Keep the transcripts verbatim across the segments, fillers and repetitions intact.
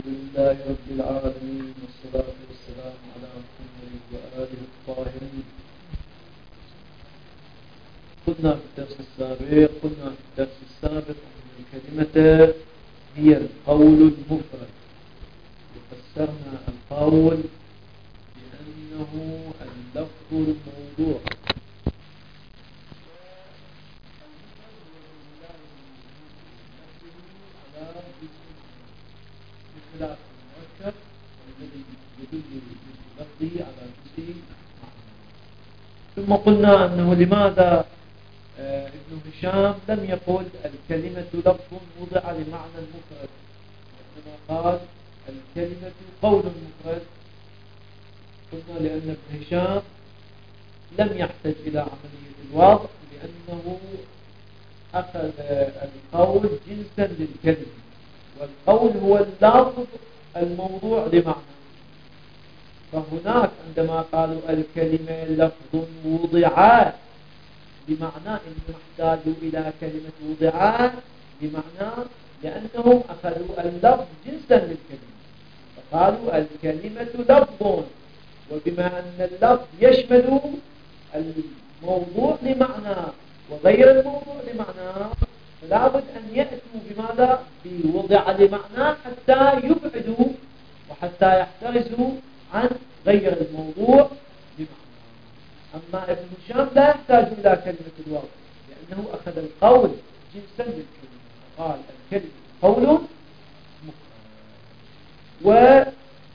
لله رب العالمين، والصلاة والسلام على محمد وآله الطاهرين. قلنا في الدرس السابق قلنا في الدرس السابق أن الكلمة هي القول المفرد، وفسرنا القول بأنه اللفظ الموضوع. بخلاف المركب الذي يدل بلفظه على جزء. ثم قلنا أنه لماذا آه ابن هشام لم يقل الكلمة لفظ وضع لمعنى المفرد، وإنما قال الكلمة قول مفرد. قلنا لأن ابن هشام لم يحتج إلى عملية الوضع، لأنه أخذ القول جنسا للكلمة، والقول هو اللفظ الموضوع لمعنى. فهناك عندما قالوا الكلمة لفظ وضعات بمعنى أنهم احتاجوا إلى كلمة وضعات بمعنى لأنهم أخذوا اللفظ جنسا للكلمة، فقالوا الكلمة لفظ، وبما أن اللفظ يشمل الموضوع لمعنى وغير الموضوع لمعنى، فلا بد أن يأتوا بماذا؟ بوضع لمعنى حتى يبعدوا وحتى يحترزوا عن غير الموضوع لمعنى. أما ابن هشام لا يحتاج إلى كلمة الوضع، لأنه أخذ القول جنسا للكلمة، قال الكلمة قول مفرد.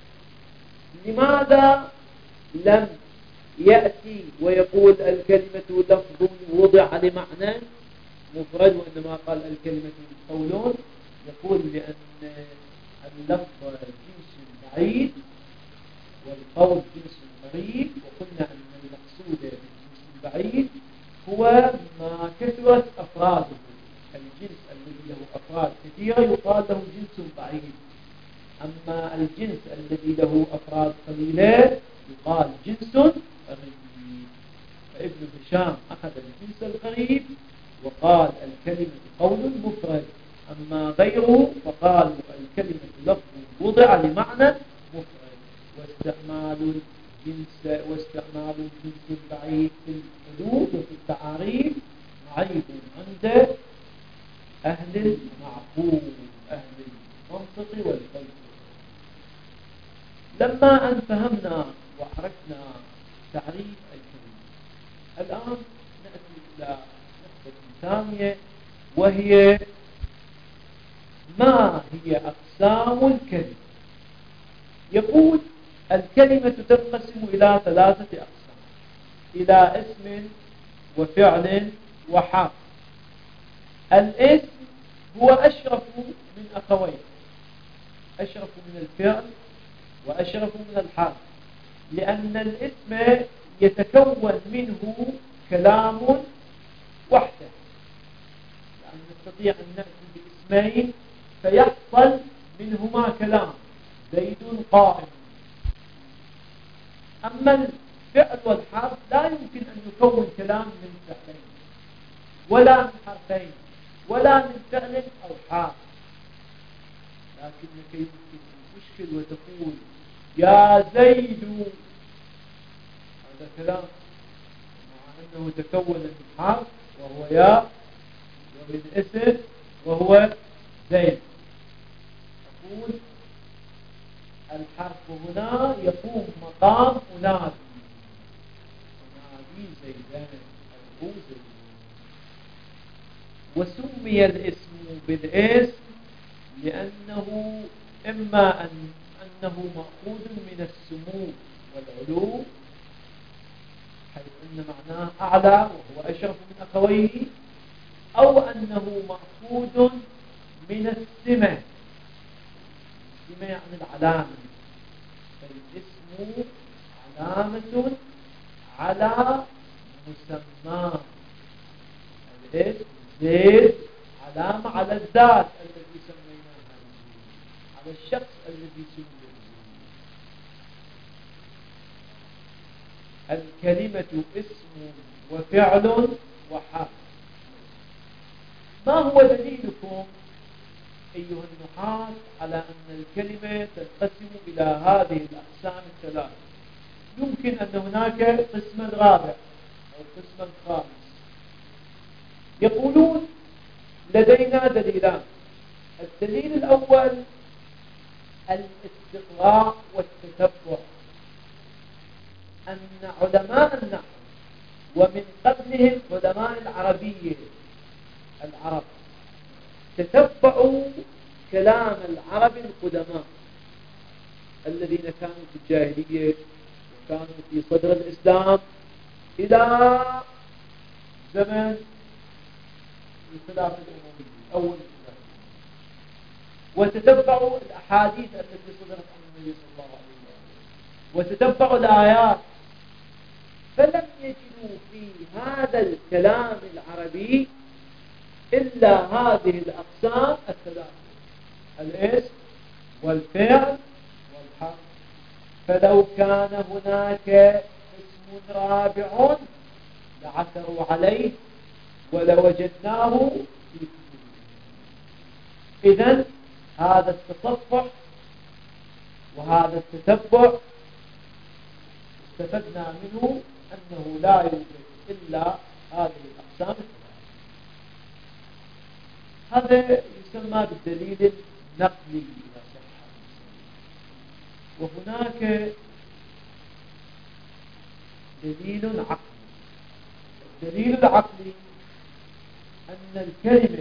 ولماذا لم يأتي ويقول الكلمة لفظ وضع لمعنى مفرد، وإنما قال الكلمة قول؟ يقول لأن اللفظ جنس بعيد والقول جنس قريب، وقلنا أن المقصود بالجنس البعيد هو ما كثرت أفراده. الجنس الذي له أفراد كثيرة يقال له جنس بعيد، أما الجنس الذي له أفراد قليلة يقال جنس قريب. فابن هشام أخذ الجنس القريب وقال الكلمة قول مفرد، أما غيره فقالوا الكلمة لفظ وضع لمعنى مفرد. واستعمال الجنس واستعمال الجنس البعيد في الحدود وفي التعاريف عيب عند أهل المعقول، أهل المنطق والفلسفة. لما أن فهمنا وعرفنا تعريف الكلمة، الآن نأتي إلى نقطة ثانية، وهي ما هي أقسام الكلمة. يقول الكلمة تنقسم إلى ثلاثة أقسام: إلى اسم وفعل وحرف. الاسم هو أشرف من أخوين، أشرف من الفعل وأشرف من الحرف، لأن الاسم يتكون منه كلام وحده، يعني نستطيع أن نأتي باسمين فيحصل منهما كلام: زيد قائم. أما الفعل والحرف لا يمكن أن يكون كلام من فعلين ولا من حرفين ولا من فعل أو حرف، لكنك يمكن أن تشكل وتقول يا زيد، هذا كلام، مع أنه تكون من حرف وهو يا، ومن اسم وهو زيد. تقول الحرف هنا يقوم مقام أنادي، أنادي زيدان أو زيد. وسمي الاسم بالاسم لأنه إما أن أنه مأخوذ من السمو والعلو، حيث أن معناه أعلى وهو أشرف من أخويه، أو أنه مأخوذ من السمة. السمة يعني العلامة، فالاسم علامة على مسمى. الاسم زيد علامة على الذات التي سميناها، على الشخص الذي سمي. الكلمة اسم وفعل وحرف. ما هو دليلكم أيها النحاة على أن الكلمة تنقسم إلى هذه الأقسام الثلاث. يمكن أن هناك قسما رابع أو قسما خامس. يقولون لدينا دليلان. الدليل الأول الاستقراء والتتبع، أن علماء النحو ومن قبلهم علماء العربية العرب تتبعوا كلام العرب القدماء الذين كانوا في الجاهلية وكانوا في صدر الإسلام إلى زمن الخلافة الأموية أول الإسلام، وتتبعوا الأحاديث التي صدرت عن النبي صلى الله عليه وسلم، وتتبعوا الآيات، فلم يجدوا في هذا الكلام العربي إلا هذه الأقسام الثلاثة: الاسم والفعل والحرف. فلو كان هناك اسم رابع لعثروا عليه ولوجدناه في كتبهم. إذن هذا التصفح وهذا التتبع استفدنا منه أنه لا يوجد إلا هذه الأقسام الثلاثة. هذا يسمى بالدليل النقلي إذا صح. وهناك دليل عقلي. الدليل العقلي أن الكلمة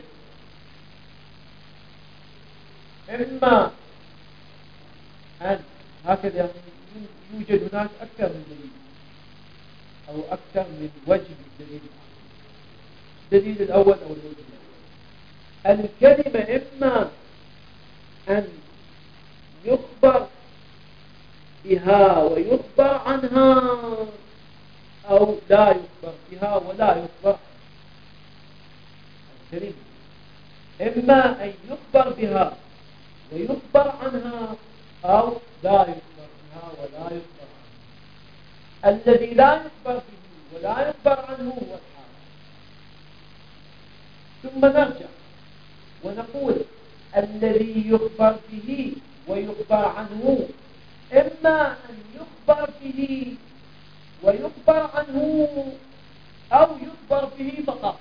إما أن هكذا يعني يوجد هناك أكثر من دليل أو أكثر من وجه للدليل العقلي. الدليل الأول أو الوجه الأول، الكلمة إما أن يخبر بها ويخبر عنها أو لا يخبر بها ولا يخبر عنها. الكلمة إما أن يخبر بها ويخبر عنها أو لا يخبر بها ولا يخبر عنها. الذي لا يخبر به ولا يخبر عنه هو الحال. ثم نرجع ونقول الذي يخبر به ويخبر عنه إما أن يخبر به ويخبر عنه أو يخبر به فقط.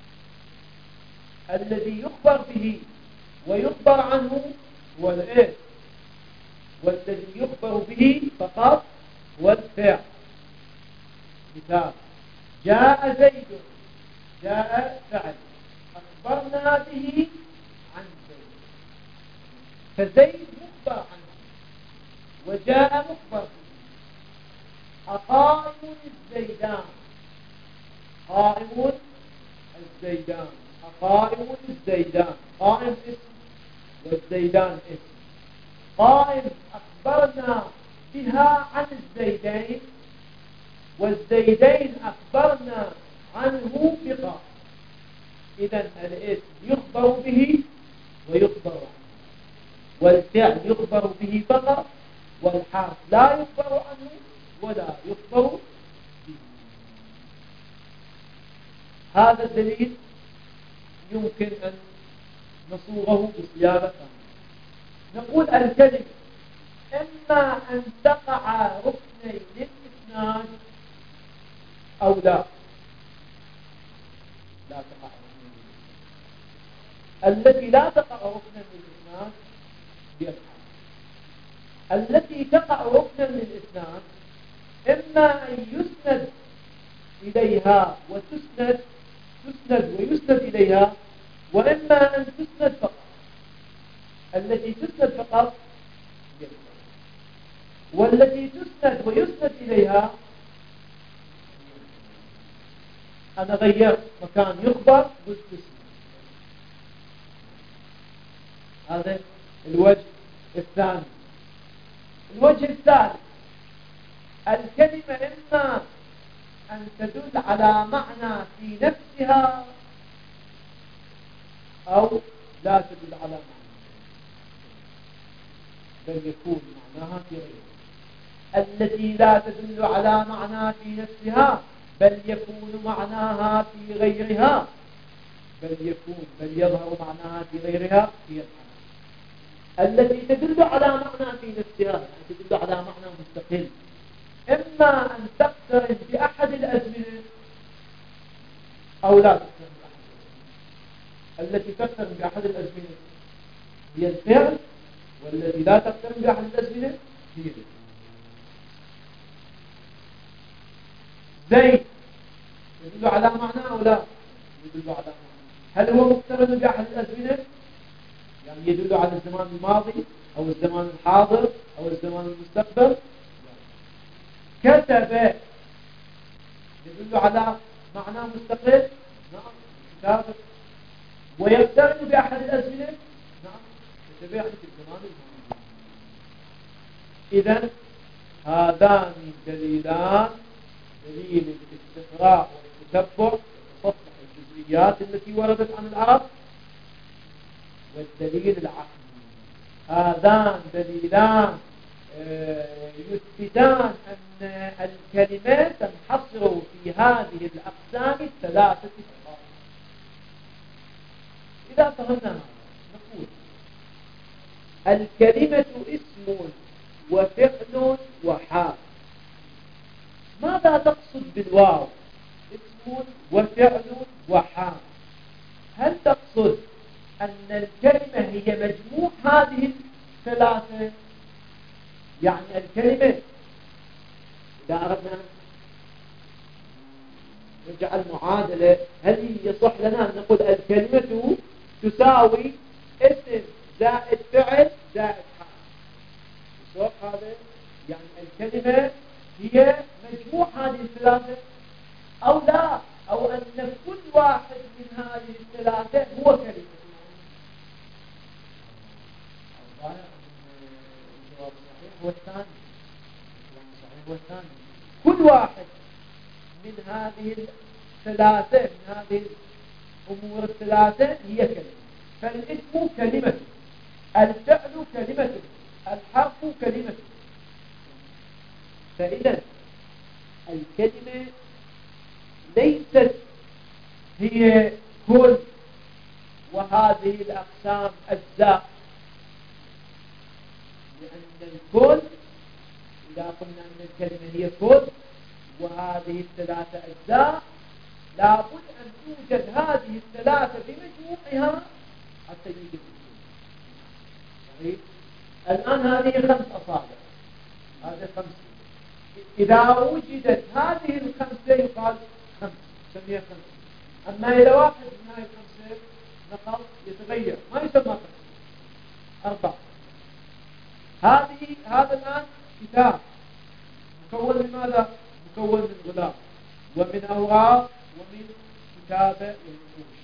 الذي يخبر به ويخبر عنه هو الإيه، والذي يخبر به فقط هو الفعل. مثال: جاء زيد، جاء فعل أخبرنا به عن زيد، فزيد مخبر عنه وجاء مخبر به. أقائم الزيدان، قائم الزيدان، أقائم الزيدان، قائم اسم والزيدان اسم. قائم أخبرنا بها عن الزيدين والزيدين أخبرنا عنه بقائم. إذن الاسم يخبر به ويخبر عنه، والفعل يخبر به فقط، والحرف لا يخبر عنه ولا يخبر به. هذا الدليل يمكن أن نصوغه بصياغة ثانية. نقول الكلمة إما أن تقع ركني للإسناد أو لا لا تقع ركني للإسناد. التي لا تقع ركنا للإسناد هي الحرف. التي تقع ركنا للإسناد إما أن يسند إليها وتسند تسند ويسند إليها، وإما أن تسند فقط. التي تسند فقط هي الحرف، والتي تسند ويسند إليها أنا غيرت مكان يخبر قلت تسند. هذا الوجه الثاني. الوجه الثالث: الكلمة إما أن تدل على معنى في نفسها أو لا تدل على معنى، بل يكون معناها في غيرها. التي لا تدل على معنى في نفسها بل يكون معناها في غيرها، بل يكون بل يظهر معناها في غيرها هي الحرف. التي تدل على معنى في نفسها، يعني تدل على معنى مستقل، إما أن تقترن بأحد الأزمنة أو لا تقترن بأحد الأزمنة. التي تقترن بأحد الأزمنة هي الفعل، والتي لا تقترن بأحد الأزمنة هي الفعل. زيد يدل على معنى أو لا يدل على معنى. هل هو مقترن بأحد الأزمنة؟ يعني يدل على الزمان الماضي أو الزمان الحاضر أو الزمان المستقبل. كتب يدل على معنى مستقل، نعم كتابة. ويقترن بأحد الأزمنة، نعم كتب يعني في الزمان الماضي. إذن هذان دليلان، دليل الاستقراء والتتبع وتصحح الجزئيات التي وردت عن العرب، والدليل العقلي. هذان دليلان يثبتان أن الكلمات تنحصر في هذه الأقسام الثلاثة فقط. إذا فهمنا هذا نقول الكلمة اسم وفعل وحال. ماذا تقصد بالواو؟ اسم وفعل وحال. هل تقصد أن الكلمة هي مجموع هذه الثلاثة؟ يعني الكلمة إذا أردنا نجعل معادلة، هل يصح لنا أن نقول الكلمة تساوي اسم زائد فعل زائد حال؟ يصح هذا؟ يعني الكلمة هي مجموع هذه الثلاثة أو لا، أو أن كل واحد من هذه الثلاثة هو كلمة. الجواب الصحيح هو الثاني. الصحيح هو الثاني. كل واحد من هذه الثلاثة، من هذه الأمور الثلاثة هي كلمة. فالاسم كلمة، الفعل كلمة، الحرف كلمة. فإذا الكلمة ليست هي كل وهذه الأقسام أجزاء، لأن الكل إذا قلنا أن الكلمة هي كل وهذه الثلاثة أجزاء، لابد أن توجد هذه الثلاثة بمجموعها حتى يوجد الكل. صحيح؟ الآن هذه خمس أصابع، هذه خمسة. إذا وجدت هذه الخمسة يقال خمس، نسميها خمسة. أما إذا واحد من هذه الخمسة نقص يتغير ما يسمى خمسة، أربعة. هذه هذا الآن كتاب مكون من ماذا؟ مكون من غلاف ومن أوراق ومن كتابة ونقوش.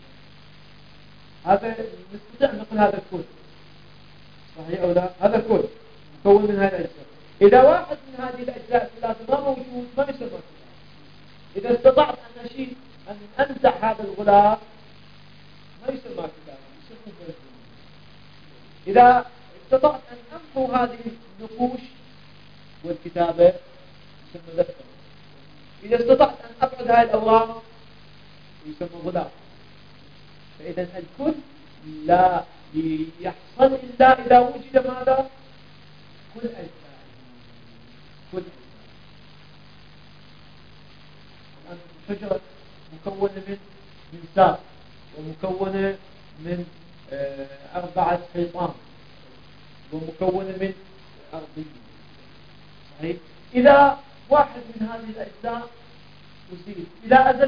هذا نستطيع نقول هذا الكل، صحيح أو لا؟ هذا الكل مكون من هذه الأجزاء. إذا واحد من هذه الأجزاء الثلاثة ما موجود ما يسمى كتاب. إذا استطعت أن أشيل أن أمسح هذا الغلاف ما يسمى كتاب، يسمى غلاف. إذا استطعت أن أمحو هذه النقوش والكتابة يسمى دفتر. إذا استطعت أن أبعد هذه الأوراق يسمى غلاف. فإذا الكل لا يحصل إلا إذا وجد ماذا؟ كل أجزاء. كل أجزاء. الآن الحجرة مكونة من من ساق، ومكونة من آه أربعة حيطان، ومكونة من أرضية. صحيح؟ إذا واحد من هذه الأجزاء أزيل، إذا أزلنا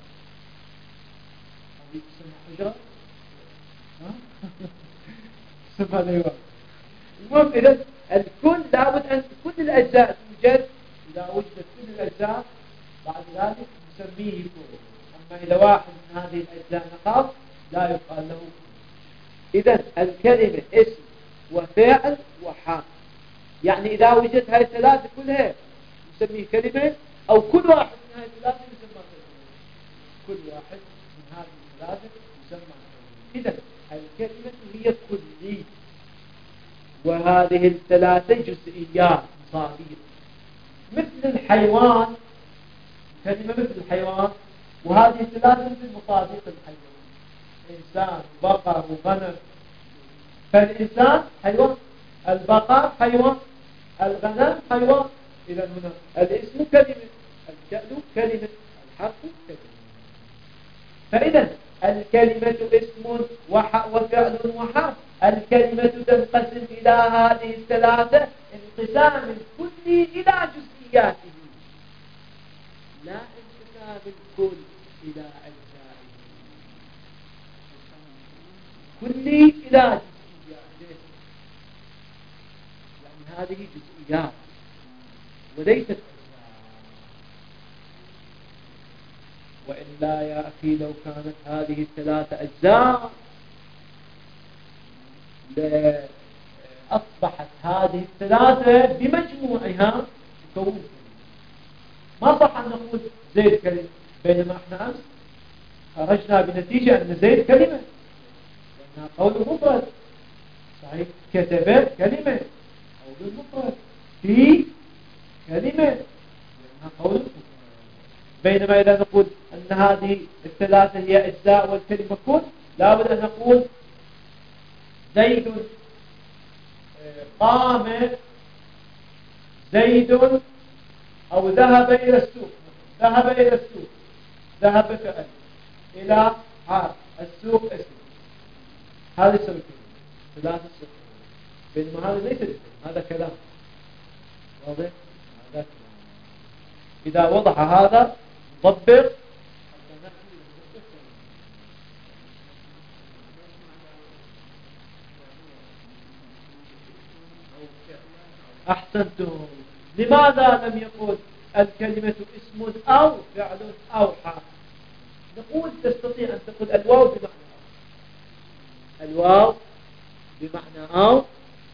هذه تسمى حجرة؟ ها؟ تسمى ديوان. المهم إذا الكل لابد أن كل الأجزاء توجد. إذا وجدت كل الأجزاء بعد ذلك نسميه كل. أما إذا واحد من هذه الأجزاء نقص لا يقال له. إذا الكلمة اسم وفعل وحال. يعني إذا وجدت هذه الثلاثة كلها نسميه كلمة، أو كل واحد من هذه الثلاثة يسمى كلمة. كل واحد من هذه الثلاثة يسمى كلمة. إذا الكلمة هي كلية، وهذه الثلاثة جزئيات مصادر. مثل الحيوان، كلمة مثل الحيوان، وهذه الثلاثة مثل مصادر الحيوان، إنسان، بقر، وغنم. فالإنسان حيوان، البقر حيوان، الغنم حيوان. إذا هنا الاسم كلمة، الفعل كلمة، الحرف كلمة. فإذا الكلمة اسم وفعل وحرف. الكلمة تنقسم إلى هذه الثلاثة انقسام الكلي إلى جزئياته، لا انقسام الكل إلى أجزائه. كلي إلى جزئياته، يعني هذه جزئيات وليست أجزاء. وإلا يا أخي لو كانت هذه الثلاثة أجزاء أصبحت هذه الثلاثة بمجموعها تكون. ما صح أن نقول زيد كلمة، بينما احنا أمس خرجنا بنتيجة أن زيد كلمة لأنها قول مفرد. صحيح، كتب كلمة قول مفرد، في كلمة لأنها قول مفرد. بينما إذا نقول أن هذه الثلاثة هي أجزاء والكلمة كل، لابد أن نقول زيد قام، زيد أو ذهب إلى السوق، ذهب إلى السوق، ذهب فعل إلى حال السوق اسم. هذه سويتين ثلاثة سوق، بينما هذا ليس اسم، هذا كلام واضح. هذا كلام. إذا وضح هذا نطبق. أحسنتم. لماذا لم يقل الكلمة اسم أو فعل أو حرف؟ نقول تستطيع أن تقول الواو بمعنى أو، الواو بمعنى أو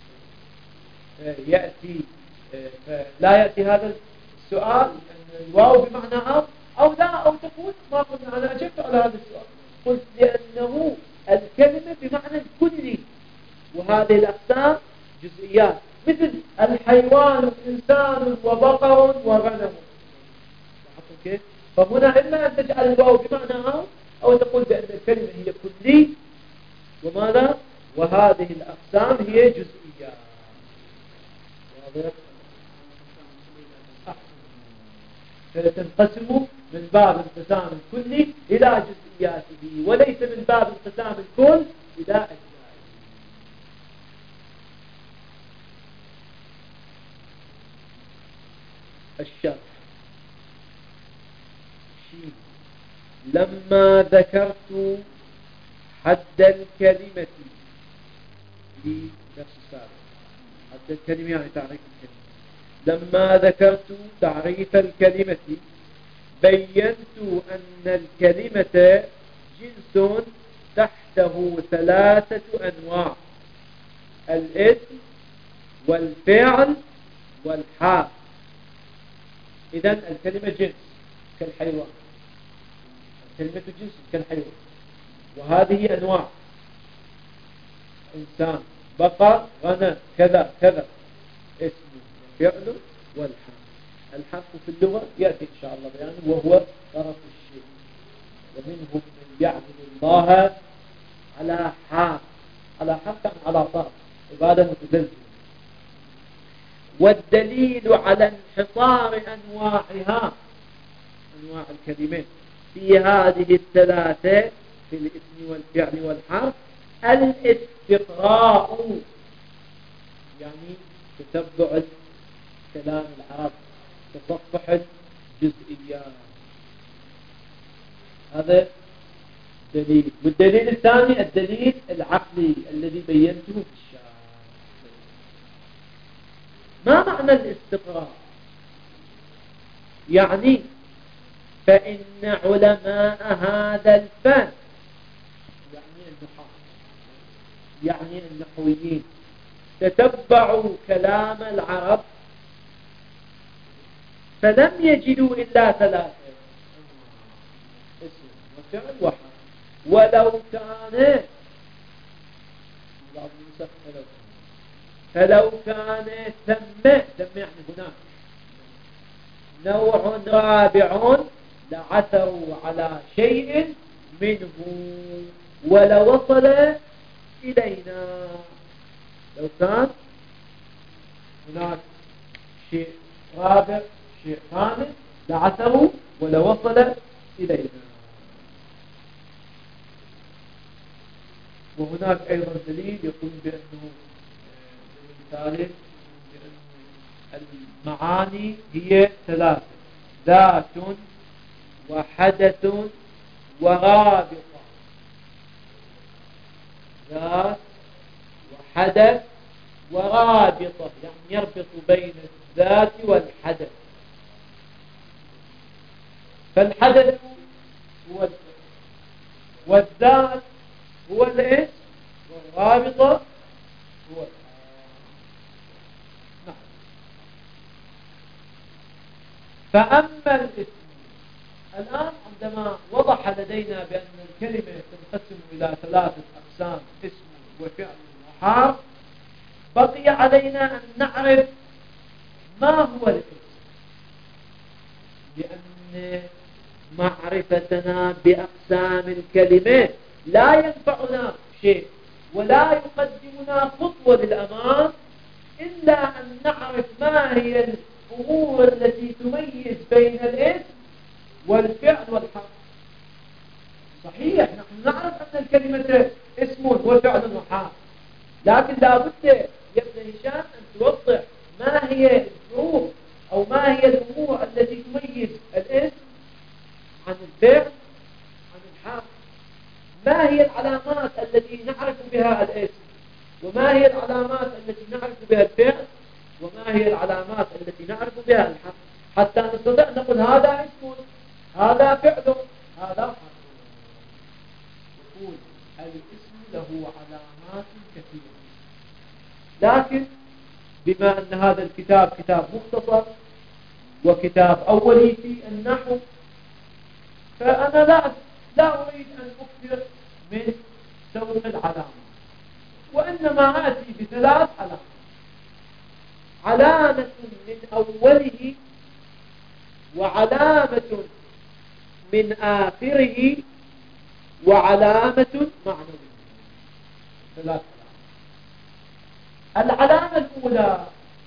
يأتي، لا يأتي هذا السؤال أن الواو بمعنى أو أو لا، أو تقول ما قلنا. أنا أجبت على هذا السؤال، قلت لأنه الكلمة بمعنى الكلي، وهذه الأقسام جزئيات، مثل الحيوان إنسان وبقر وغنم. كيف؟ فهنا إما أن تجعل الواو بمعنى أو أو تقول بأن الكلمة هي كلي وماذا؟ وهذه الأقسام هي جزئيات. واضح؟ فتنقسم من باب انقسام الكلي إلى جزئياته، وليس من باب انقسام الكل إلى أجزائه. الشرح. لما ذكرت حد الكلمة في نفس السابق، حد الكلمة يعني تعريف الكلمة. لما ذكرت تعريف الكلمة بينت أن الكلمة جنس تحته ثلاثة أنواع: الاسم والفعل والحال. إذن الكلمة جنس كالحيوان، الكلمة جنس كالحيوان، وهذه أنواع: إنسان، بقر، غنم، كذا كذا، اسم وفعل والحرف. الحرف في اللغة يأتي إن شاء الله بيانه، وهو طرف الشيء. ومنهم من يعبد الله على حرف، على حرف على طرف، عبادة متزلزلة. والدليل على انحصار أنواعها، أنواع الكلمات في هذه الثلاثة، في الاسم والفعل والحرف، الاستقراء، يعني تتبع كلام العرب، تصفح الجزئيات. هذا دليل. والدليل الثاني الدليل العقلي الذي بينته في الشرع. ما معنى الاستقراء؟ يعني فإن علماء هذا الفن، يعني النحاة، يعني النحويين، تتبعوا كلام العرب فلم يجدوا إلا ثلاثة: اسم وفعل وحرف. ولو كان فلو كان ثم ثم يعني هناك نوع رابع لعثروا على شيء منه ولوصل إلينا. لو كان هناك شيء رابع شيء خامس لعثروا ولوصل إلينا. وهناك أيضا دليل يقول بأنه ثالث بأن المعاني هي ثلاثة: ذات وحدث ورابطة. ذات وحدث ورابطة، يعني يربط بين الذات والحدث. فالحدث هو الذات، والذات هو الاسم، والرابطة هو الحال. نعم. فأما الاسم الآن عندما وضح لدينا بأن الكلمة تنقسم إلى ثلاثة أقسام: اسم وفعل وحرف، بقي علينا أن نعرف ما هو الاسم، لأن معرفتنا بأقسام الكلمة لا ينفعنا شيء ولا يقدمنا خطوة للأمام إلا أن نعرف ما هي الأمور التي تميز بين الاسم والفعل والحرف. صحيح نحن نعرف أن الكلمة اسم وفعل وحرف، لكن لا بد يا ابن هشام أن توضح ما هي الظروف أو ما هي الأمور التي تميز الاسم عن الفعل عن الحرف. ما هي العلامات التي نعرف بها الاسم، وما هي العلامات التي نعرف بها الفعل، وما هي العلامات التي نعرف بها الحرف، حتى نستطيع أن نقول هذا اسم، هذا فعل، هذا حرف. يقول الاسم له علامات كثيرة، لكن بما أن هذا الكتاب كتاب مختصر وكتاب أولي في النحو، فأنا لا لا أريد أن أكثر من سوق العلامات، وإنما آتي بثلاث علامات: علامة من أوله، وعلامة من آخره، وعلامة معنوية. ثلاث علامات. العلامة الأولى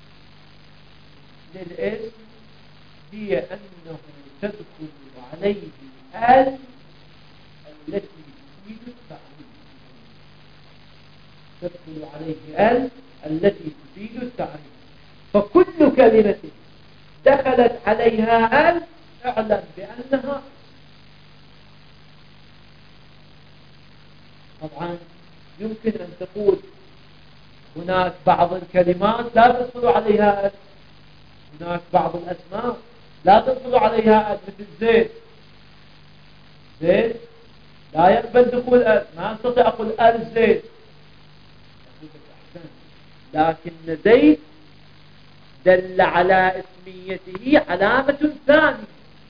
للاسم هي أنه تدخل عليه ال التي تفيد التعريف. تدخل عليه ال التي تفيد التعريف. فكل كلمة دخلت عليها ال اعلم بأنها. طبعا يمكن أن تقول هناك بعض الكلمات لا تدخل عليها ال، هناك بعض الأسماء لا تدخل عليها ال، مثل زيد. زيد لا يقبل دخول ال، ما أستطيع أقول ال زيد، لكن زيد دل على اسميته علامة ثانية.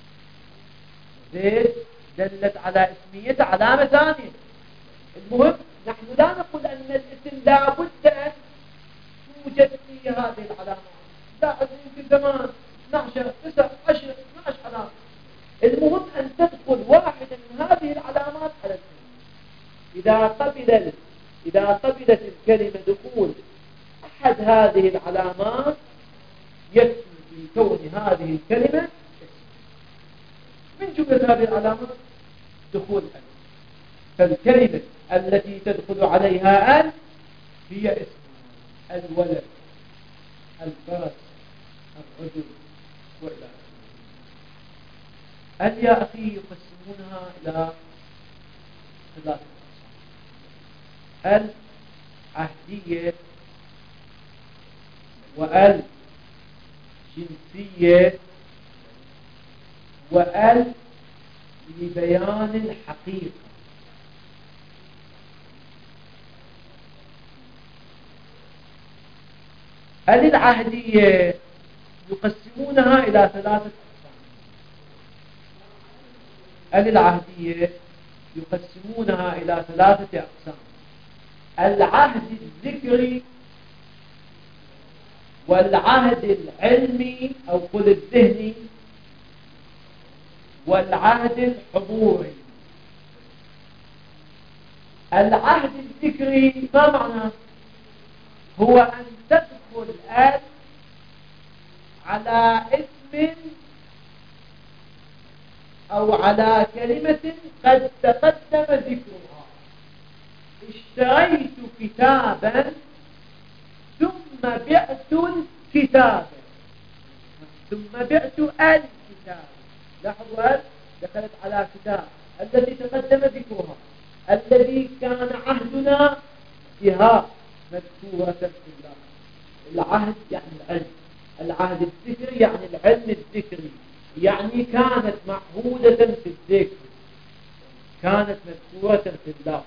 زيد دلت على اسميته علامة ثانية. المهم نحن لا نقول أن الاسم لا بد أن توجد فيه هذه العلامات، لا يمكن زمان اثني عشر تسعة عشر اثني عشر علامة. المهم أن تدخل واحدة من هذه العلامات على الاسم. إذا قبل إذا قبلت الكلمة دخول أحد هذه العلامات يكفي في كون هذه الكلمة اسم. من جملة هذه العلامات دخول ال. فالكلمة التي تدخل عليها ال هي اسم: الولد، الفرس، الرجل، وإلى آخره. ال يا أخي يقسمونها إلى ثلاثة أقسام: ال عهدية، وال جنسية، وال لبيان الحقيقة. ال العهدية يقسمونها إلى ثلاثة أقسام. ال العهدية يقسمونها إلى ثلاثة أقسام: العهد الذكري، والعهد العلمي أو قل الذهني، والعهد الحضوري. العهد الذكري ما معناه؟ هو أن تدخل ال على اسم أو على كلمة قد تقدم ذكرها. اشتريت كتابا ثم بعت الكتاب ثم بعت الكتاب. لاحظوا ال دخلت على كتاب الذي تقدم ذكرها، الذي كان عهدنا بها مذكورة في الله. العهد يعني العلم، العهد الذكري يعني العلم الذكري، يعني كانت معهودة في الذكر، كانت مذكورة في الله.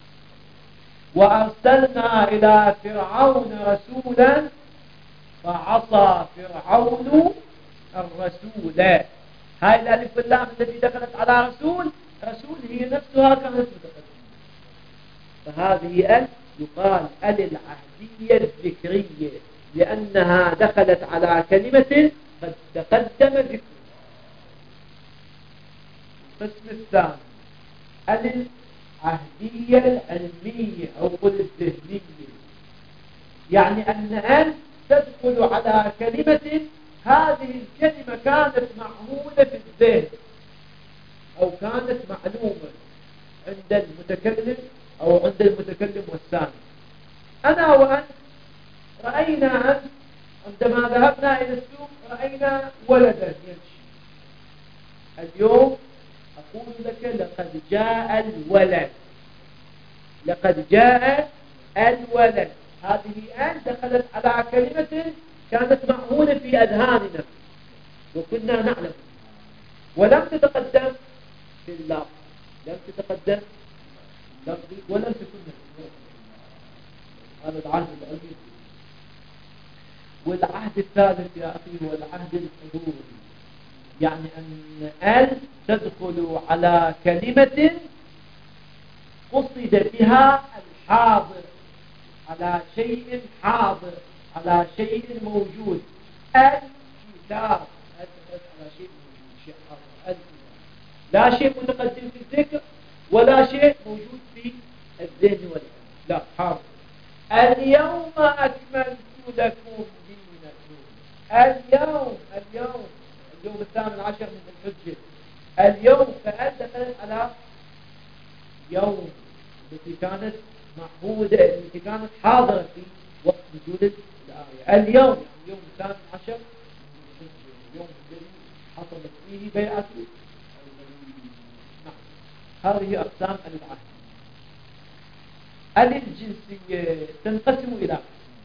وأرسلنا إلى فرعون رسولا فعصى فرعون الرسول. هاي الألف واللام التي دخلت على رسول، رسول هي نفسها كانت متقدمة، فهذه ال يقال ال العهدية الذكرية لأنها دخلت على كلمة قد تقدم ذكرها. القسم الثاني ال العهدية العلمية أو قل الذهنية، يعني أن ال تدخل على كلمة هذه الكلمة كانت معهودة في الذهن أو كانت معلومة عند المتكلم أو عند المتكلم والسامع. أنا وأنت رأينا أنت عندما ذهبنا إلى السوق رأينا ولدا يمشي. اليوم أقول لك لقد جاء الولد، لقد جاء الولد. هذه الآن دخلت على كلمة كانت معهودة في أذهاننا وكنا نعلم، ولم تتقدم في اللفظ، لم تتقدم لفظي ولم تكن. هذا العهد العلمي. والعهد الثالث يا أخي هو العهد الحضوري، يعني أن ال تدخل على كلمة قصد بها الحاضر، على شيء حاضر، على شيء موجود. الكتاب على شيء موجود، شيء حاضر. لا شيء متقدم في الذكر ولا شيء موجود في الذهن والعلم، لا حاضر. اليوم أكملت لكم دينكم. اليوم اليوم اليوم الثامن عشر من الحجة. اليوم فأل دخلت على يوم التي كانت معهودة، التي كانت حاضرة في وقت وجود الآية. اليوم يعني اليوم الثامن عشر من الحجة، اليوم الذي حصلت فيه بيعة. نعم. هذه أقسام العهد. ال الجنسية تنقسم إلى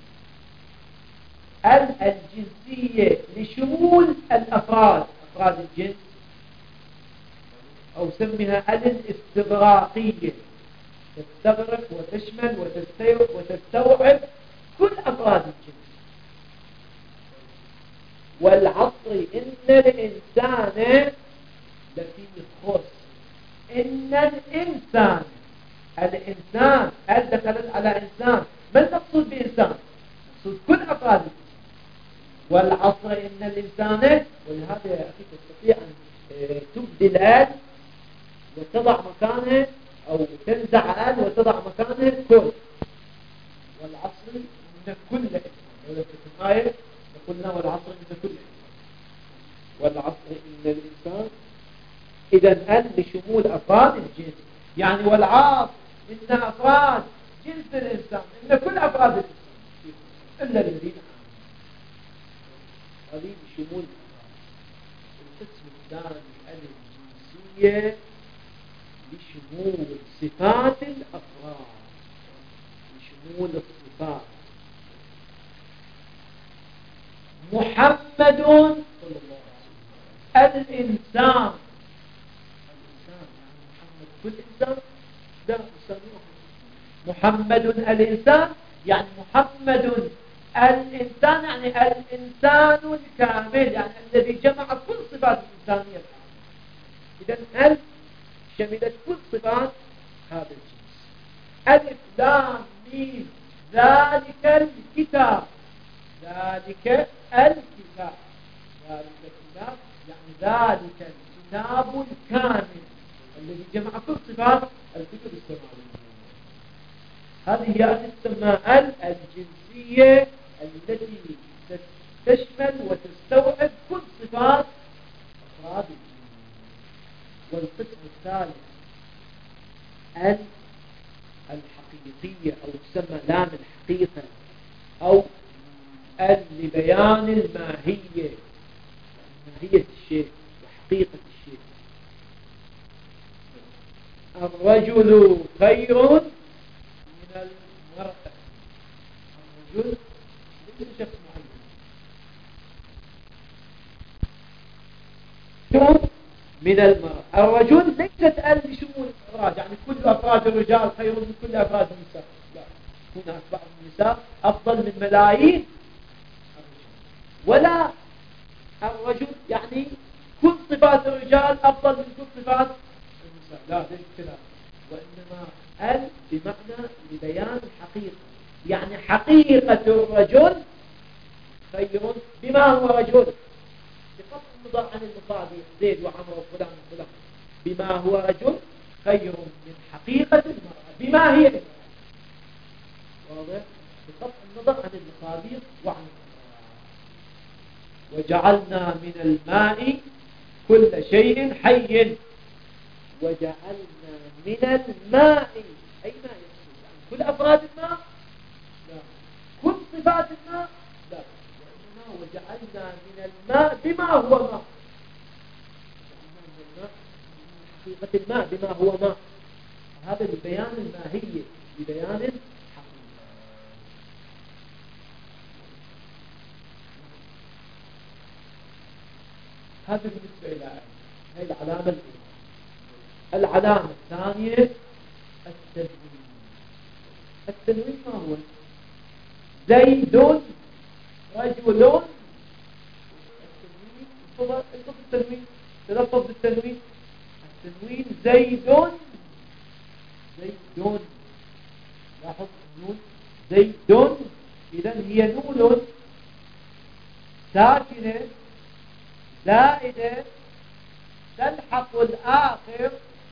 ال الجنسية لشمول الأفراد، أفراد الجنس، أو سميها ال الاستغراقية، تستغرق وتشمل وتستوعب كل أفراد الجنس. والعصر إن الإنسان لفي خسر. إن الإنسان، الإنسان هل دخلت على إنسان، ما المقصود بإنسان؟ مقصود كل أفراد الإنسان. والعصر إن الإنسان، ولهذا يا أخي تستطيع أن تبدل آل وتضع مكانه أو تنزع آل وتضع مكانه كل. والعصر إن كل إنسان، ولو في الآية قلنا والعصر إن كل إنسان. والعصر إن الإنسان إذا آل لشمول أفراد الجنس، يعني والعصر إن أفراد جنس الإنسان، إن كل أفراد الإنسان إلا الذين آمنوا. هذه بشمول. القسم الثاني الجنسية بشمول صفات الأفراد، بشمول الصفات. محمد صلى الله عليه وسلم الإنسان. الإنسان يعني محمد كل إنسان، لا إنسان محمد الإنسان، يعني محمد الإنسان يعني الإنسان الكامل، يعني الذي جمع كل صفات الإنسانية. إذن هل شملت كل صفات هذا الجنس. ألف لام ميم ذلك الكتاب، ذلك الكتاب، ذلك الكتاب يعني ذلك الكتاب الكامل الذي جمع كل صفات الكتب السماوية. هذه يا أخي تسمى ال الجنسية التي تشمل وتستوعب كل صفات أفراد الجنس. والقسم الثالث ال الحقيقية أو تسمى لام الحقيقة أو ال لبيان الماهية، ماهية الشيء وحقيقة الشيء. الرجل خير من المرأة. الرجل ليس شخص معين من المرأة. الرجل ليست ال لشمول الأفراد، يعني كل أفراد الرجال خير من كل أفراد النساء، لا، هناك بعض النساء أفضل من ملايين الرجال. ولا الرجل يعني كل صفات الرجال أفضل من كل صفات النساء، لا، ليس كذا. وإنما ال بمعنى لبيان الحقيقة، يعني حقيقة الرجل خير بما هو رجل، بقطع النظر عن المصادر زيد وعمر وفلان وفلان، بما هو رجل خير من حقيقة المرأة بما هي المرأة. واضح؟ بقطع النظر عن المصادر وعن المصادر. وجعلنا من الماء كل شيء حي. وجعلنا من الماء أي ماء؟ يعني كل أفراد الماء؟ لا. كل صفات الماء؟ لا. وإنما وجعلنا من الماء بما هو ماء. وجعلنا من الماء حقيقة الماء بما هو ماء. هذا لبيان الماهية، لبيان الحقيقة. هذا بالنسبة إلى هذه العلامة الأولى. العلامة الثانية التنوين. التنوين ما هو؟ زيد رجل. التنوين انظر التنوين، تلفظ بالتنوين. التنوين زيد زيد، لاحظ النون زيد، إذن هي نون ساكنة زائدة تلحق الآخر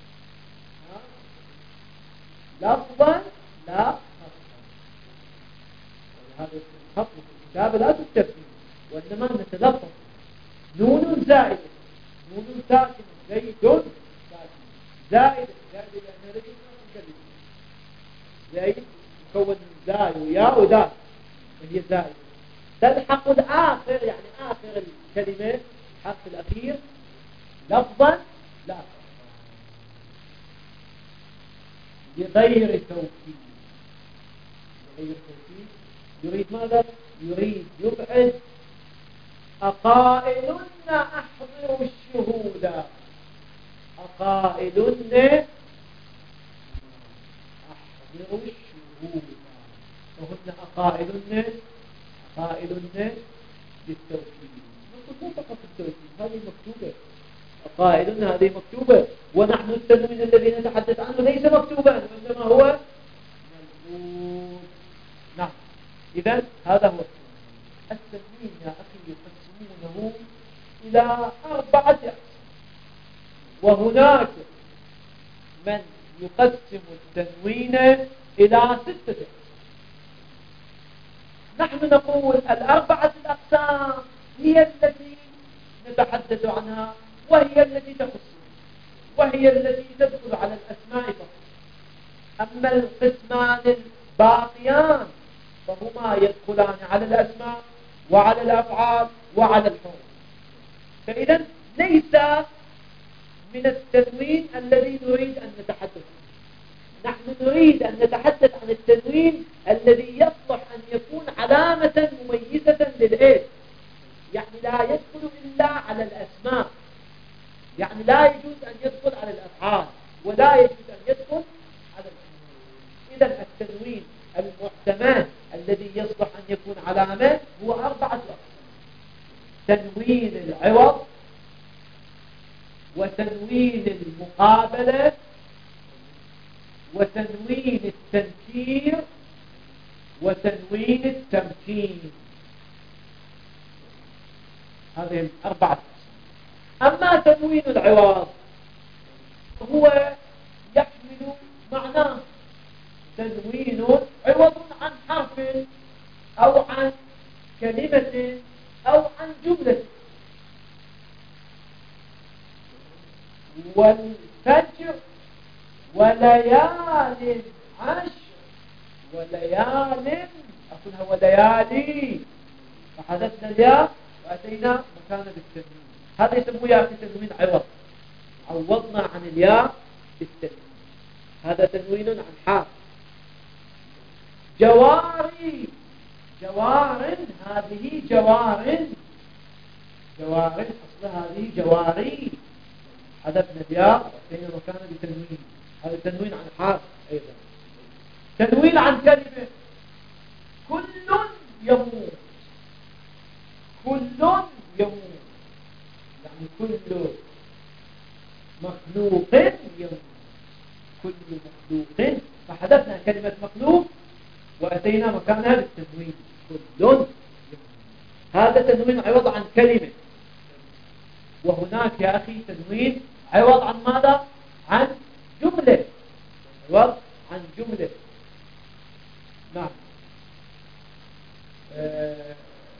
لفظا لا خطا. هذا الخط في الكتابة لا تكتب، وإنما نتلفظ نون زائدة، نون ساكنة زيد ساكنة زائدة زائدة لأنها ليست كلمة. زيد مكون من زاي ويا ودال وهي زائدة، تلحق الآخر يعني آخر الكلمة الحرف الأخير لفظا لا بغير توكيد. بغير توكيد يريد ماذا؟ يريد يبعد أقائلن أحضروا الشهود. أقائلن أحضروا الشهود، وهن أقائلن أقائلن بالتوكيد. نقول مو فقط التوكيد، هذه مكتوبة. أقائلن هذه مكتوبة، ونحن التنوين الذي نتحدث عنه ليس مكتوبا وإنما هو ملفوظ. نعم، إذن هذا هو التنوين. التنوين يا أخي يقسمونه إلى أربعة أقسام، وهناك من يقسم التنوين إلى ستة أقسام. نحن نقول الأربعة الأقسام هي التي نتحدث عنها، وهي التي تخصنا، وهي التي تدخل على الأسماء فقط. أما القسمان الباقيان فهما يدخلان على الأسماء وعلى الأفعال وعلى الحروف. فإذا ليس من التنوين الذي نريد أن نتحدث عنه. نحن نريد أن نتحدث عن التنوين الذي يصلح أن يكون علامة مميزة للإيه، يعني لا يدخل إلا على الأسماء، يعني لا يجوز أن يدخل على الأفعال ولا يجوز أن يدخل على الحروف. إذا التنوين المعتمد الذي يصلح أن يكون علامة هو أربعة أقسام: تنوين العوض، وتنوين المقابلة، وتنوين التنكير، وتنوين التمكين. هذه الأربعة أقسام. أما تنوين العوض هو يحمل معناه. تنوين عوض عن حرف أو عن كلمة أو عن جملة. والفجر وليال عشر وليال أقولها وليالي، فحذفنا الياء وأتينا مكانه بالتنوين. هذا يسموه يا أخي تنوين عوض، عوضنا عن الياء بالتنوين. هذا تنوين عن حرف. جواري جوار، هذه جوار جوار أصلها هذه جواري، حذفنا الياء وأتينا مكانه بالتنوين. هذا تنوين عن حرف أيضا. تنوين عن كلمة، كل يموت، كل يموت يعني كل مخلوق يموت، كل مخلوق، فحذفنا كلمة مخلوق وأتينا مكانها بالتنوين كل يموت. هذا تنوين عوض عن كلمة. وهناك يا أخي تنوين عوض عن ماذا؟ عن جملة، عوض عن جملة. نعم. أه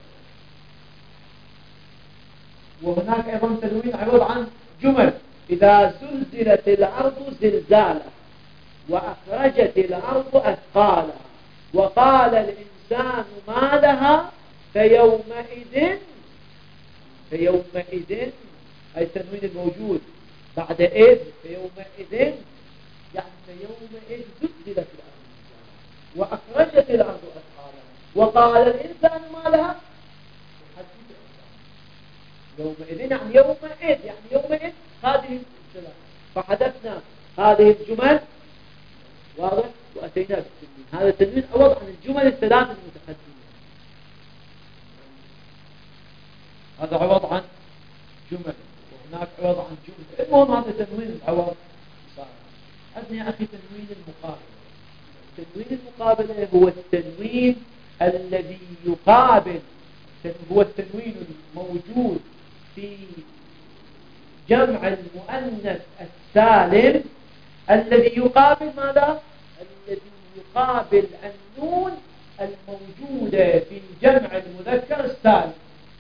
وهناك أيضا تنوين عوض عن جمل. إذا زلزلت الأرض زلزالها وأخرجت الأرض أثقالها وقال الإنسان ما لها فيومئذ، فيومئذ أي التنوين الموجود بعد إذ، فيومئذ يعني فيومئذ زلزلت الأرض وأخرجت الأرض أثقالها وقال الإنسان ما لها، يومئذ يعني يومئذ يعني يومئذ هذه الجمل، فحذفنا هذه الجمل واضح وأتينا بالتنوين. هذا التنوين عوض عن الجمل الثلاث المتقدمة. هذا عوض عن جمل وهناك عوض عن جمل. المهم هذا تنوين العوض صار. أذن يا أخي تنوين المقابلة. تنوين المقابلة هو التنوين الذي يقابل، هو التنوين الموجود في جمع المؤنث السالم الذي يقابل ماذا؟ الذي يقابل النون الموجودة في جمع المذكر السالم.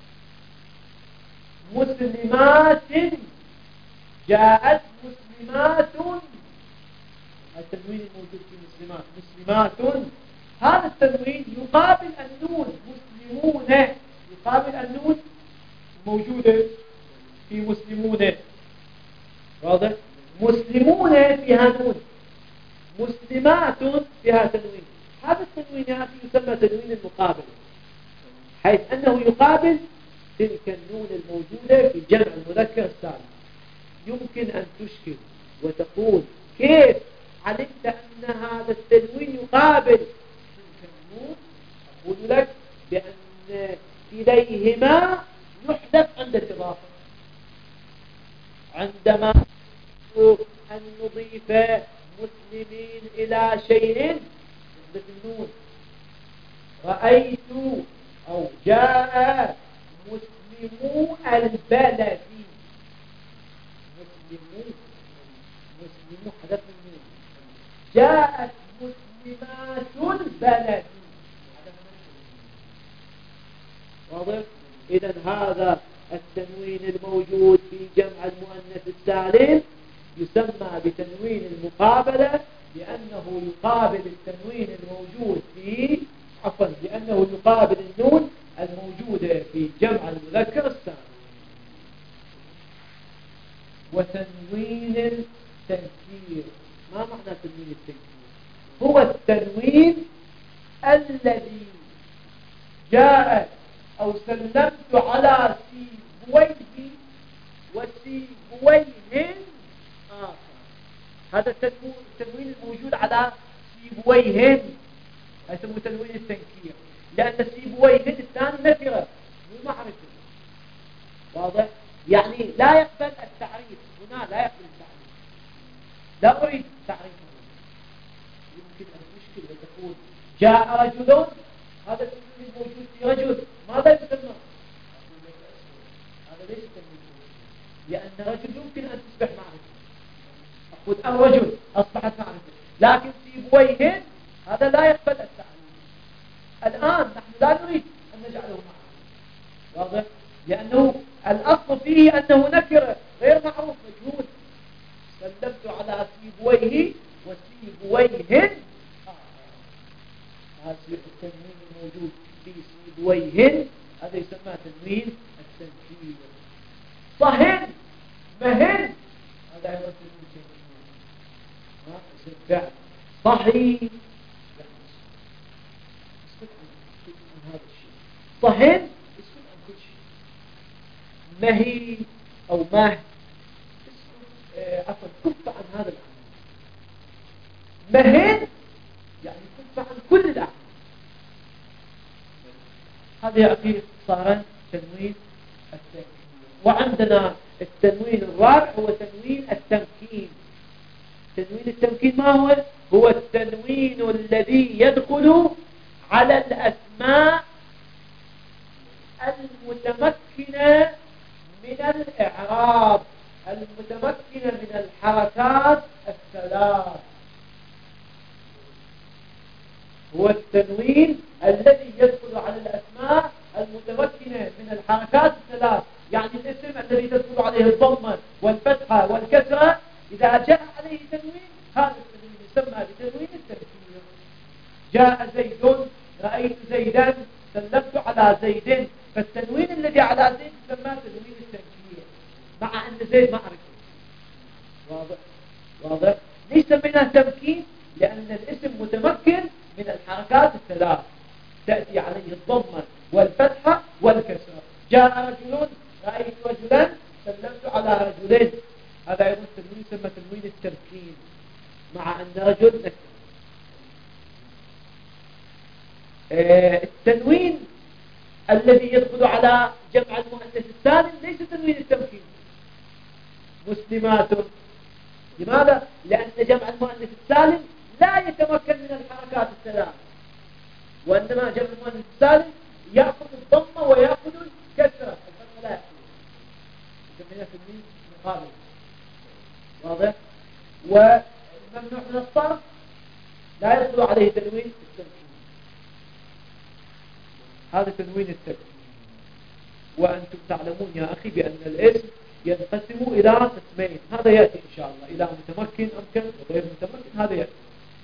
مسلمات، جاءت مسلمات، التنوين الموجود في مسلمات، مسلمات، هذا التنوين يقابل النون. مسلمون يقابل النون موجودة في مسلمون، واضح؟ مسلمون فيها نون، مسلمات فيها تنوين. هذا التنوين يا أخي يسمى تنوين المقابل، حيث أنه يقابل تلك النون الموجودة في جمع المذكر السالم. يمكن أن تشكل وتقول كيف علمت أن هذا التنوين يقابل تلك النون؟ أقول لك بأن إليهما يحدث عند الإضافة. عندما أن نضيف مسلمين إلى شيء نحدث النون. رأيت أو جاء مسلمو البلد، مسلمو مسلمو حدث النون. جاءت مسلمات البلد، واضح؟ إذن هذا التنوين الموجود في جمع المؤنث السالم يسمى بتنوين المقابلة، لأنه يقابل التنوين الموجود في عفوا لأنه يقابل النون الموجودة في جمع المذكر السالم. وتنوين التنكير، ما معنى تنوين التنكير؟ هو التنوين الذي جاء أو سلمت على سيبويه وسيبويه آخر. هذا التنوين الموجود على سيبويه يسمى تنوين التنكير، لأن سيبويه الثاني نكرة مو معرفة، واضح؟ يعني لا يقبل التعريف، هنا لا يقبل التعريف، لا أريد التعريف. يمكن أن تشكل وتقول جاء رجل، هذا التنوين الموجود في رجل ماذا يسمى؟ هذا ليس تنوين، لأن رجل يمكن أن تصبح معرفة. أقول الرجل أصبحت معرفة، لكن سيبويه هذا لا يقبل التعليل. الآن نحن لا نريد أن نجعله معروف، واضح؟ لأنه الأصل فيه أنه نكرة غير معروف مجهول. سلمت على سيبويه وسيبويهن، هذا التنوين الموجود في سيبويهن هذا يسمى تنوين التنكير. صهن مهن هذا أيضا تنوين التنكير، ما اسم فعل. صحي اسكت عن هذا الشيء. صهن اسكت عن كل شيء. مهي أو مه عفوا كف عن هذا الأعمال. مهن يعني كف عن كل الأعمال. هذا يا أخي صار تنوين التنكير. وعندنا التنوين الرابع هو تنوين التمكين. تنوين التمكين ما هو؟ هو التنوين الذي يدخل على الأسماء المتمكنة من الإعراب، المتمكنة من الحركات الثلاث. هو التنوين الذي يدخل على الأسماء المتمكنة من الحركات الثلاث. يعني الاسم الذي تدخل عليه الضمة والفتحة والكسرة إذا جاء عليه تنوين هذا التنوين يسمى بتنوين التمكين. جاء زيد، رأيت زيدا، سلمت على زيد، فالتنوين الذي على زيد يسمى تنوين التمكين مع أن زيد ما أعرفه. واضح؟ واضح؟ ليش سميناه تمكين؟ لأن الاسم متمكن من الحركات الثلاث، تأتي عليه الضمة والفتحة والكسرة. جاء رجل، رأيت رجلا، سلمت على رجلين، هذا أيضا تنوين يسمى تنوين التمكين مع أن رجل نكر. آه التنوين الذي يدخل على جمع المؤنث السالم ليس تنوين التمكين. مسلمات، لماذا؟ لأن جمع المؤنث السالم لا يتمكن من الحركات الثلاث، وإنما جمع المؤنث السالم يأخذ الضمة ويأخذ الكسرة، الفتحة لا يأخذ، يسميها تنوين مقابل. واضح؟ والممنوع من الصرف لا يدخل عليه تنوين التمكين، هذا تنوين التمكين. وأنتم تعلمون يا أخي بأن الاسم ينقسم إلى قسمين، هذا يأتي إن شاء الله، إلى متمكن أمكن وغير متمكن، هذا يأتي.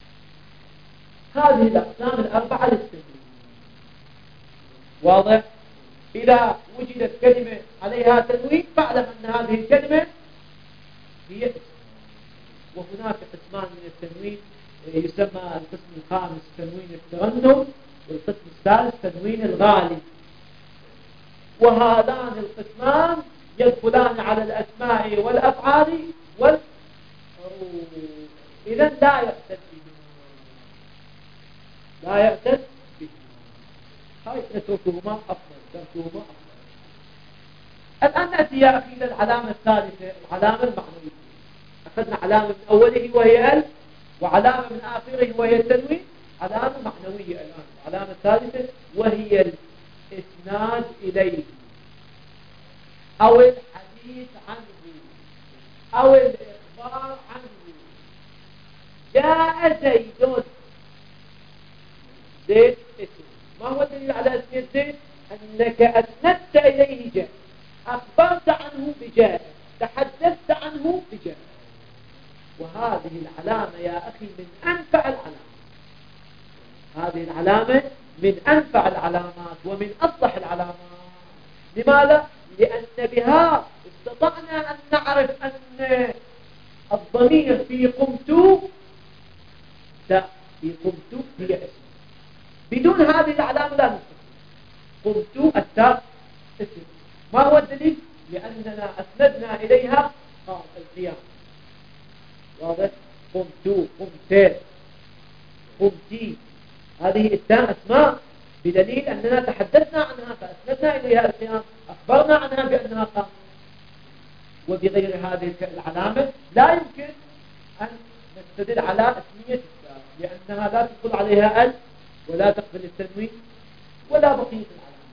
هذه الأقسام الأربعة للتنوين. واضح؟ إذا وجدت كلمة عليها تنوين فاعلم أن هذه الكلمة هي اسم. وهناك قسمان من التنوين، يسمى القسم الخامس تنوين الترنم، والقسم الثالث تنوين الغالي. وهذان القسمان يدخلان على الأسماء والأفعال والحروف. إذن لا يعتد به، لا يعتد به. هاي نتركهما أفضل، تركهما أفضل. الآن نأتي يا أخي إلى العلامة الثالثة، العلامة المعنوية. أخذنا علامة من أوله وهي ال، وعلامة من آخره وهي التنوين، علامة معنوية الآن. العلامة الثالثة وهي الإسناد إليه، أو الحديث عنه، أو الإخبار عنه. جاء زيد، زيد اسم. ما هو الدليل على اسم زيد؟ أنك أسندت إليه جاء، أخبرت عنه بجاء، تحدثت عنه بجاء. وهذه العلامة يا أخي من أنفع العلامات. هذه العلامة من أنفع العلامات ومن أصلح العلامات. لماذا؟ لأن بها استطعنا أن نعرف أن الضمير في قمت، لا، في قمت هي اسم. بدون هذه العلامة لا نستطيع. قمت التاء اسم. ما هو الدليل؟ لأننا أسندنا إليها القيام. واضح؟ قمت، قمت، قمتي، هذه التاء أسماء بدليل أننا تحدثنا عنها فأسندنا إليها القيام، أخبرنا عنها بأنها قامت. وبغير هذه العلامة لا يمكن أن نستدل على اسمية التاء، لأنها لا تدخل عليها ال، ولا تقبل التنوين، ولا بقية العلامات.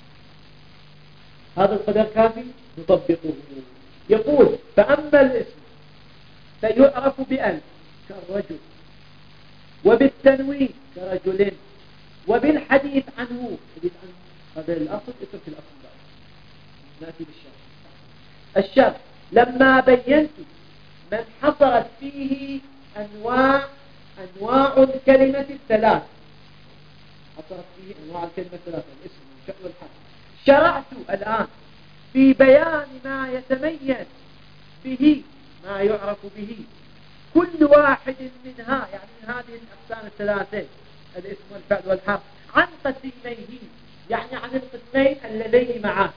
هذا القدر كافي نطبقه. يقول فأما الاسم فيعرف بأل كالرجل، وبالتنوين كرجل، وبالحديث عنه. حديث عنه هذا الأصل، اترك الأصل بعد نأتي بالشرح. الشرح لما بينت من حصلت فيه أنواع أنواع الكلمة الثلاث، حصلت فيه أنواع الكلمة الثلاث، الاسم والشأن والحرف. شرعت الآن في بيان ما يتميز به، ما يعرف به كل واحد منها، يعني من هذه الأقسام الثلاثة، الاسم والفعل والحرف، عن قسميه، يعني عن القسمين اللذين معه.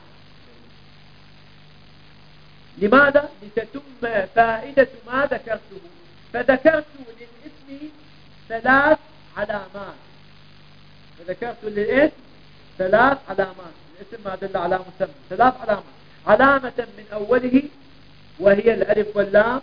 لماذا؟ لتتم فائدة ما ذكرته. فذكرت للاسم ثلاث علامات، فذكرت للاسم ثلاث علامات. الاسم ما دل على مسمى، ثلاث علامات. علامة من أوله وهي الألف واللام.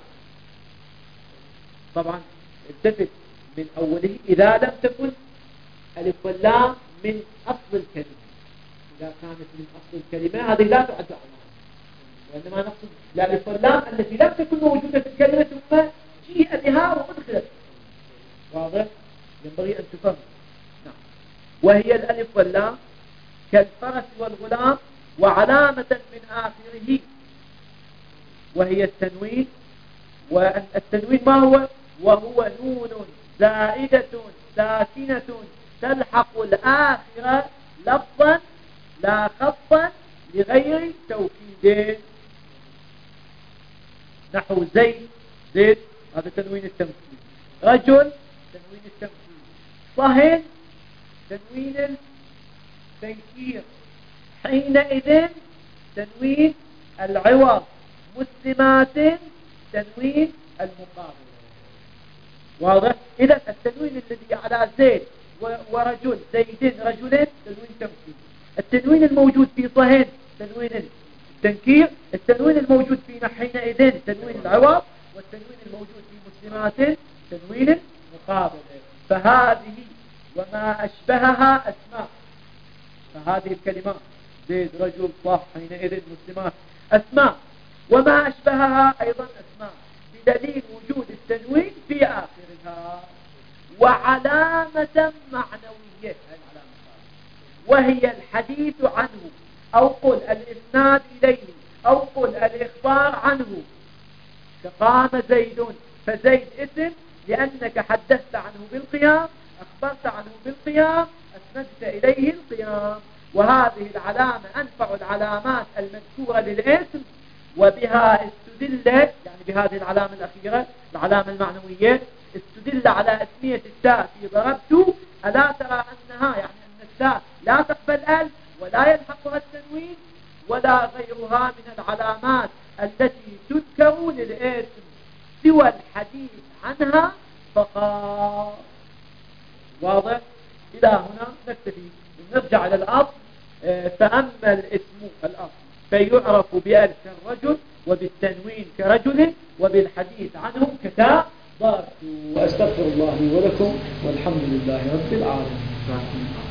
طبعا التفت من أوله إذا لم تكن ألف واللام من أصل الكلمة. إذا كانت من أصل الكلمة هذه لا تعد علامة، وإنما نقصد الألف واللام التي لم تكن موجودة في الكلمة ثم جيء بها وأدخلت. واضح؟ ينبغي أن تفهم. نعم. وهي الألف واللام كالفرس والغلام، وعلامة من آخره وهي التنوين. والتنوين ما هو؟ وهو نون زائدة ساكنة تلحق الآخرة لفظا لا خطا لغير توكيد. نحو زيد، زيد هذا تنوين التمثيل. رجل تنوين التمثيل. صهن تنوين التنكير. حينئذ تنوين العوض. مسلمات تنوين المقابل. واضح؟ إذا التنوين الذي على زيد ورجل، زيدين رجلين، تنوين تمثيل. التنوين الموجود في صهن تنوين التنكير. التنوين الموجود في حينئذ تنوين العوض. والتنوين الموجود في مسلمات تنوين المقابل. فهذه وما أشبهها أسماء. فهذه الكلمات زيد رجل صح حينئذ مسلمات أسماء، وما أشبهها أيضا أسماء، بدليل وجود التنوين في آخرها. وعلامة معنوية وهي الحديث عنه، أو قل الإسناد إليه، أو قل الإخبار عنه. فقام زيد، فزيد اسم لأنك حدثت عنه بالقيام، أخبرت عنه بالقيام، أسندت إليه القيام. وهذه العلامة أنفع العلامات المذكورة للاسم، وبها استدل، يعني بهذه العلامة الأخيرة العلامة المعنوية، استدل على اسمية التاء في ضربت. ألا ترى أنها يعني أن التاء لا تقبل ال ولا يلحقها التنوين ولا غيرها من العلامات التي تذكر للاسم سوى الحديث عنها فقط. واضح؟ إلى هنا نكتفي، نرجع إلى الأصل. فأما الاسم الأصل فيعرف بألف كالرجل، وبالتنوين كرجل، وبالحديث عنه كتاء ضربت. وأستغفر الله لي ولكم، والحمد لله رب العالمين.